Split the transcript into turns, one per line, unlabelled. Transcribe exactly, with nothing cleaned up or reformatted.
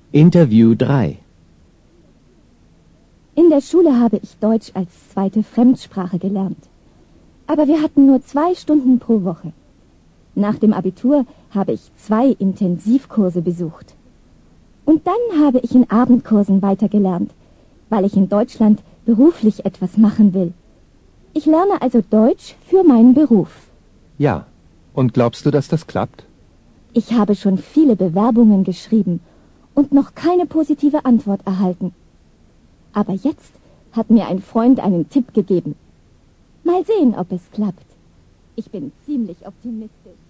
Interview drei.
In der Schule habe ich Deutsch als zweite Fremdsprache gelernt. Aber wir hatten nur zwei Stunden pro Woche. Nach dem Abitur habe ich zwei Intensivkurse besucht. Und dann habe ich in Abendkursen weitergelernt, weil ich in Deutschland beruflich etwas machen will. Ich lerne also Deutsch für meinen Beruf.
Ja. Und glaubst du, dass das klappt?
Ich habe schon viele Bewerbungen geschrieben und noch keine positive Antwort erhalten. Aber jetzt hat mir ein Freund einen Tipp gegeben. Mal sehen, ob es klappt. Ich bin ziemlich optimistisch.